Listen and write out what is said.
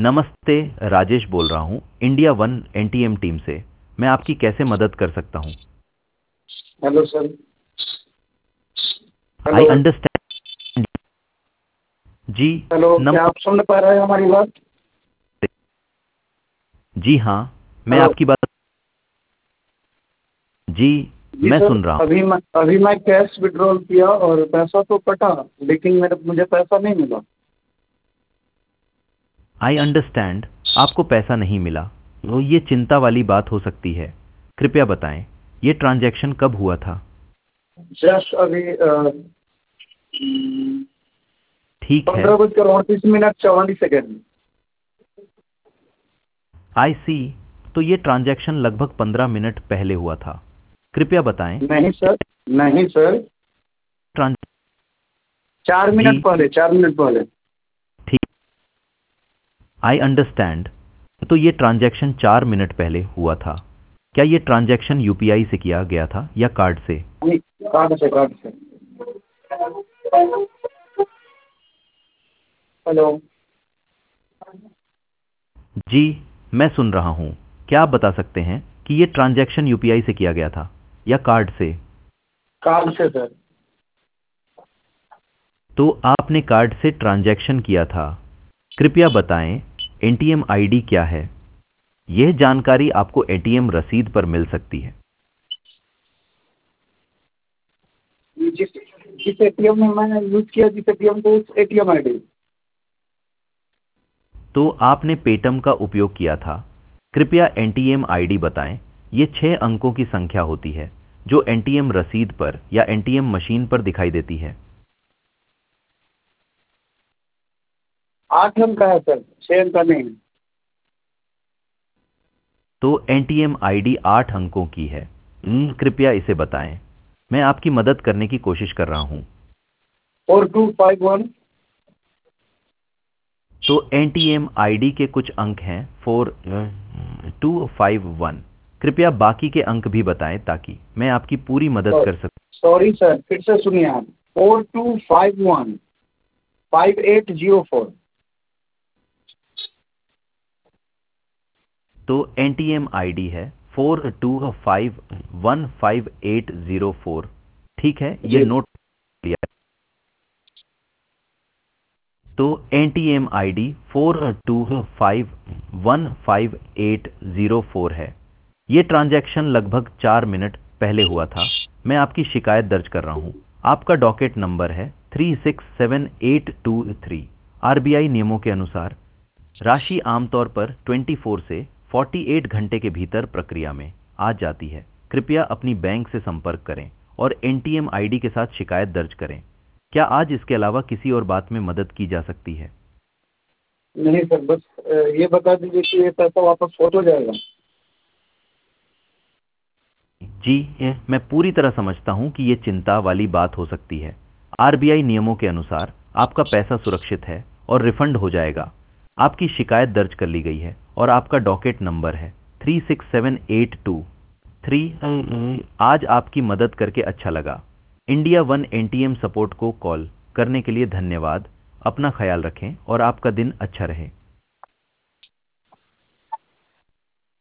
नमस्ते, राजेश बोल रहा हूँ इंडिया वन एनटीएम टीम से। मैं आपकी कैसे मदद कर सकता हूँ? Hello sir. I hello. Understand. जी। हेलो, क्या आप सुन पा रहे हैं हमारी बात? जी हाँ, मैं हेलो। आपकी बात। जी, जी मैं सर, सुन रहा हूँ। अभी मैं कैश विड्रॉल किया और पैसा तो कटा, लेकिन मुझे पैसा नहीं मिला। I understand. आपको पैसा नहीं मिला, तो ये चिंता वाली बात हो सकती है। कृपया बताएं, ये ट्रांजैक्शन कब हुआ था? जस्ट अभी ठीक है। 15:38 आई सी। तो ये ट्रांजैक्शन लगभग 15 मिनट पहले हुआ था। कृपया बताएं। नहीं सर, नहीं सर, ट्रांज 4 मिनट जी, पहले, 4 मिनट पहले। ठीक। I understand. तो ये ट्रांजैक्शन 4 मिनट पहले हुआ था। क्या ये ट्रांजैक्शन यूपीआई से किया गया था या कार्ड से? नहीं, कार्ड से। हेलो। जी, मैं सुन रहा हूँ। क्या आप बता सकते हैं कि ये ट्रांजैक्शन यूपीआई से किया गया था या कार्ड से? कार्ड से सर। तो आपने कार्ड से ट्रांजैक्शन किया था। कृपया बताएं, एटीएम आईडी क्या है? यह जानकारी आपको एटीएम रसीद पर मिल सकती है। जिस जिस एटीएम में मैंने यूज किया, जिस एटीएम को, उस एटीएम आईडी। तो आपने पेटीएम का उपयोग किया था। कृपया एटीएम आईडी बताएं। ये 6 अंकों की संख्या होती है जो एटीएम रसीद पर या एटीएम मशीन पर दिखाई देती है। 8 अंक का है सर, 6 अंक का नहीं है। तो एटीएम आईडी 8 अंकों की है। कृपया इसे बताएं। मैं आपकी मदद करने की कोशिश कर रहा हूं। 4251। तो एटीएम आईडी के कुछ अंक हैं 4251। कृपया बाकी के अंक भी बताएं ताकि मैं आपकी पूरी मदद कर सकूं। सॉरी सर, फिर से सुनिए आप। 4251 5804। तो एटीएम आईडी है 42515804। ठीक है, ये जी। नोट लिया। तो एटीएम आईडी 42515804 है। ये ट्रांजैक्शन लगभग 4 मिनट पहले हुआ था। मैं आपकी शिकायत दर्ज कर रहा हूं। आपका डॉकेट नंबर है 367823। आरबीआई नियमों के अनुसार राशि आमतौर पर 24 से 48 घंटे के भीतर प्रक्रिया में आ जाती है। कृपया अपनी बैंक से संपर्क करें और एटीएम आईडी के साथ शिकायत दर्ज करें। क्या आज इसके अलावा किसी और बात में मदद की जा सकती है? नहीं सर, बस ये बता दीजिए कि ये पैसा वापस हो तो जाएगा। जी, मैं पूरी तरह समझता हूं कि ये चिंता वाली बात हो सकती है। आरबीआई नियमों के अनुसार आपका पैसा सुरक्षित है और रिफंड हो जाएगा। आपकी शिकायत दर्ज कर ली गई है और आपका डॉकेट नंबर है 367823। आज आपकी मदद करके अच्छा लगा। इंडिया वन एनटीएम सपोर्ट को कॉल करने के लिए धन्यवाद। अपना ख्याल रखें और आपका दिन अच्छा रहे।